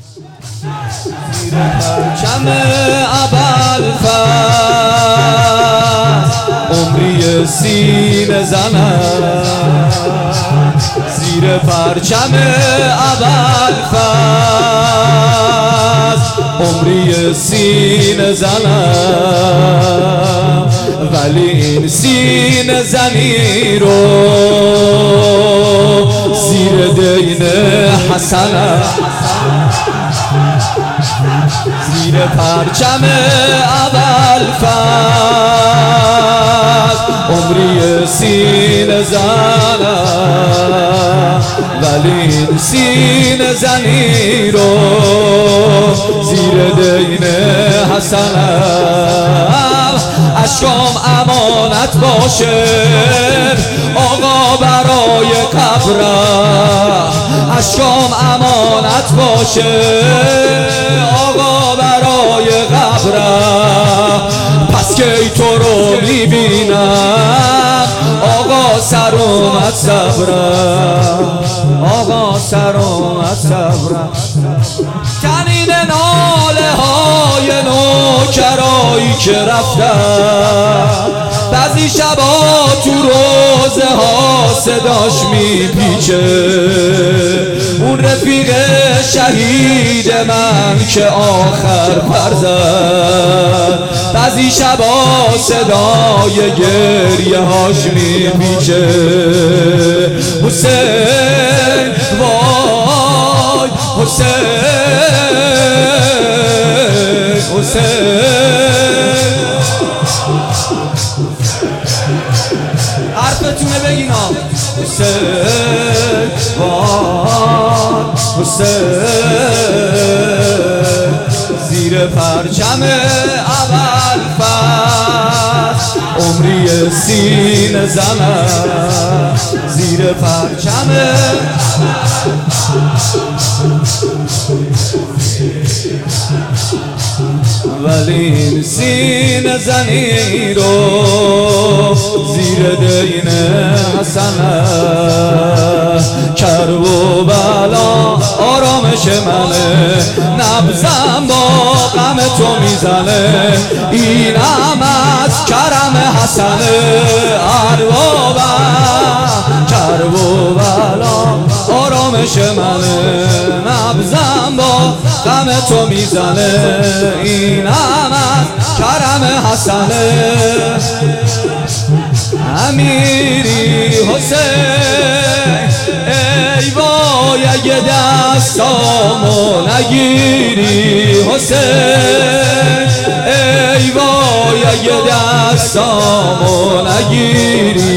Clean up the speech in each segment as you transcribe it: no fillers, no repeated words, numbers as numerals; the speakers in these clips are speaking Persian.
زیر پرچم ابوالفضل عمری سینه زنم، زیر پرچم ابوالفضل عمری سینه زنم، ولی این سینه زنی رو زیر دین حسنم، زیر پرچم ابوالفضل عمری سینه زنم، ولی این سینه زنی رو زیر دین حسنم. اشکام امانت باشه آقا برای قبرم، اشکام امانت باشه آقا برای قبرم. پس که تو رو میبینم آقا سر اومد صبرم، آقا سر اومد صبرم. تنین ناله های نوکرایی که رفتم، بعضی شبا تو روزه ها صداش میپیچه، اون رفیق شهید من که آخر فرزد، بعضی شبا صدای گریه هاش میپیچه. حسین وای حسین، حسین حرفتونه بگین ها. حسین وای حسین، زیر پرچم ابوالفضل عمری سینه زنم، زیر پرچم ولی این سینه زنی رو زیر دین حسنم. کربلا آرامش منه، نبضم با غم تو میزنه، اینم از کرم حسنه. اربابم کربلا آرامش منه، نبضم با غم تو میزنه، اینم از کرم حسنه. امیری حسین ای وای اگه دستامو نگیری حسین، ای وای اگه دستامو نگیری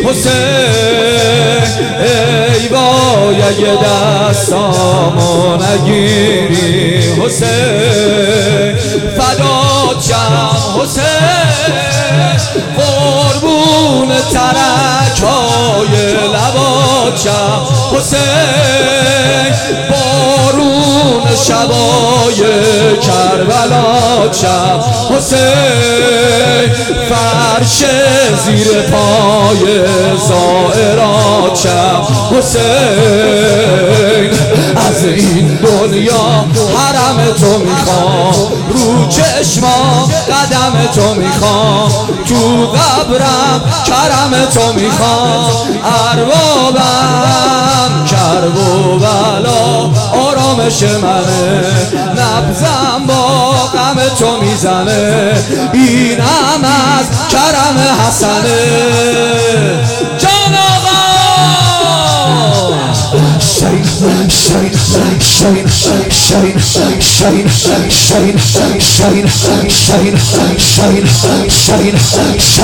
حسین، ای وای اگه دستامو نگیری حسین. فدات شم حسین قربون ترک‌های لبات شم حسین، بارون شبای کربلات شم حسین، فرش زیر پای زائرات شم حسین. از این دنیا حرم تو میخوام، رو چشمام قدم تو میخوام، تو قبرم کرم تو میخوام. اربابم کربلا آرامش منه، نبضم با غم تو میزنه، اینم از کرم حسنه. جان آقا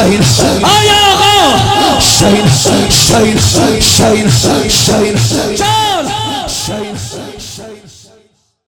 آیا آقا